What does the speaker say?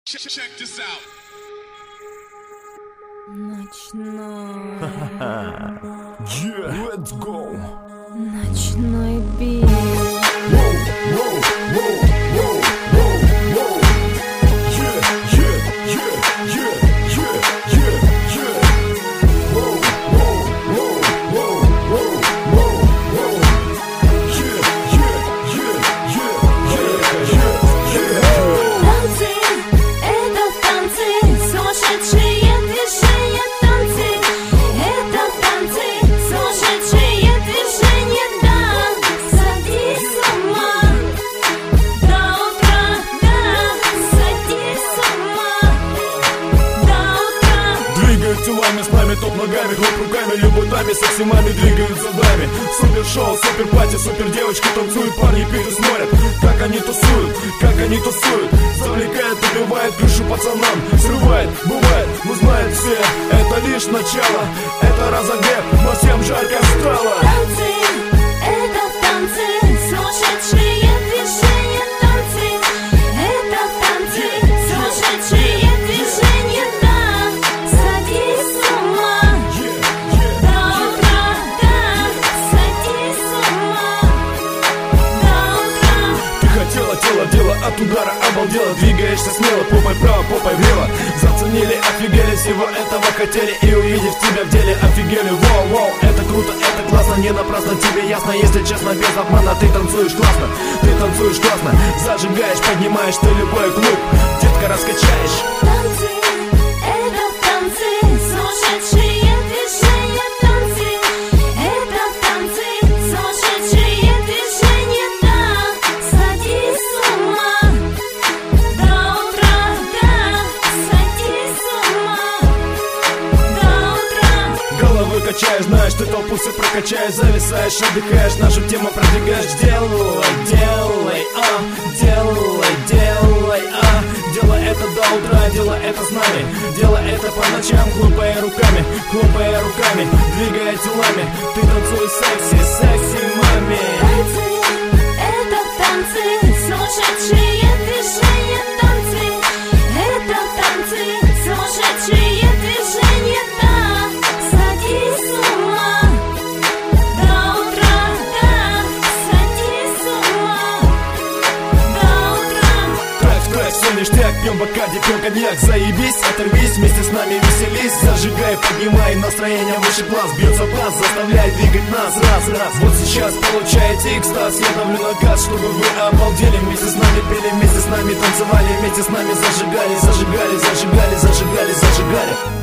Check this out. Ночной. Yeah, let's go. Ночной бит. Whoa, whoa, whoa, whoa, whoa, whoa. Yeah, yeah, yeah, yeah, yeah, yeah, yeah. Whoa, whoa, whoa, whoa, whoa, whoa, whoa. Yeah, yeah, yeah, yeah, yeah, yeah, yeah. Танцы, это танцы, сумасшедшие движения, танцы. Это танцы, сумасшедшие движения, да. Сойди с ума до утра, да. Сойди с ума до утра. Двигают телами, с нами, топ ногами, хлоп руками, любой даме, секси маме двигают задами. Супер шоу, супер пати, супер девочки танцуют, парни пьют и смотрят, как они тусуют, как они тусуют. Завлекает, убивает крышу пацанам, срывает, бывает, но знают все, это лишь начало, это разогрев, но всем жарко стало. Танцы, это танцы, сумасшедшие движения, танцы. Это танцы, сумасшедшие движения, да. Сойди с ума до утра, да. Сойди с ума до утра. Ты хотела тело, дело от удара обалдела. Двигаешься смело, попой вправо, попой влево. Заценили, офигели, всего этого хотели. И увидев тебя в деле, офигели. Воу, воу, это круто, это классно. Не напрасно тебе ясно, если честно, без обмана. Ты танцуешь классно, ты танцуешь классно. Зажигаешь, поднимаешь ты любой клуб. Детка, раскачаешь. Танцы, это танцы, сумасшедшие движения, танцы. Это танцы, сумасшедшие движения, да. Сойди с ума до утра, да. Сойди с ума до утра. Головой качаешь, знаешь, ты толпу все прокачаешь. Зависаешь, отдыхаешь, нашу тему продвигаешь. Делай, делай, делай, делай, делай это до утра, делай это с нами. Делай это по ночам, хлопая руками, двигая телами. Ты танцуй секси, секси, маме. Танцы, это танцы, сумасшедшие движения, танцы. Это танцы, сумасшедшие движения, да. Сойди с ума до утра, да. Сойди с ума до утра. Кайф, кайф, все ништяк, пьем бакади, пьем коньяк. Заебись, оторвись, вместе с нами веселись. Зажигай, поднимай настроение выше глаз. Бьется бас, заставляй двигать нас, раз, раз. Вот сейчас получаете экстаз, я давлю на газ, чтобы вы обалдели. Вместе с нами пели, вместе с нами танцевали, вместе с нами зажигали, зажигали, зажигали, зажигали, зажигали.